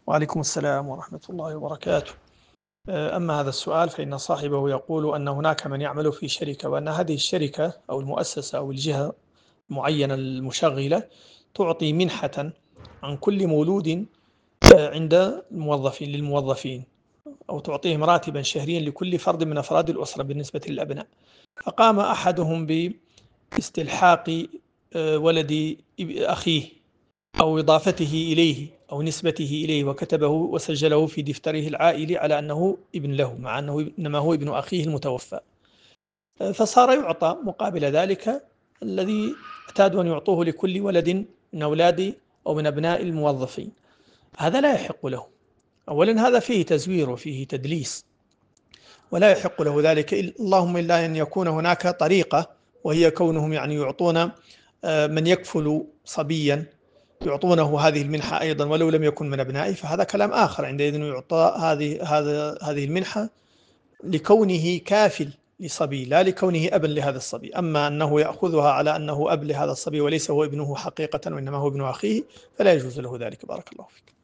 وعليكم السلام ورحمة الله وبركاته. أما هذا السؤال فإن صاحبه يقول أن هناك من يعمل في شركة، وأن هذه الشركة أو المؤسسة أو الجهة المعينة المشغلة تعطي منحة عن كل مولود عند للموظفين، أو تعطيهم راتبا شهريا لكل فرد من أفراد الأسرة بالنسبة للأبناء. فقام أحدهم باستلحاق ولد أخيه أو إضافته إليه أو نسبته إليه، وكتبه وسجله في دفتره العائلي على أنه ابن له، مع أنه إنما هو ابن أخيه المتوفى. فصار يعطى مقابل ذلك الذي اعتادوا أن يعطوه لكل ولد من أولاد أو من أبناء الموظفين. هذا لا يحق له. أولا هذا فيه تزوير وفيه تدليس، ولا يحق له ذلك، اللهم إلا أن يكون هناك طريقة، وهي كونهم يعني يعطون من يكفل صبيا يعطونه هذه المنحة أيضا ولو لم يكن من أبنائه، فهذا كلام آخر. عندئذ يعطى هذه المنحة لكونه كافل لصبي، لا لكونه أبا لهذا الصبي. أما أنه يأخذها على أنه أب لهذا الصبي وليس هو ابنه حقيقة وإنما هو ابن أخيه، فلا يجوز له ذلك. بارك الله فيك.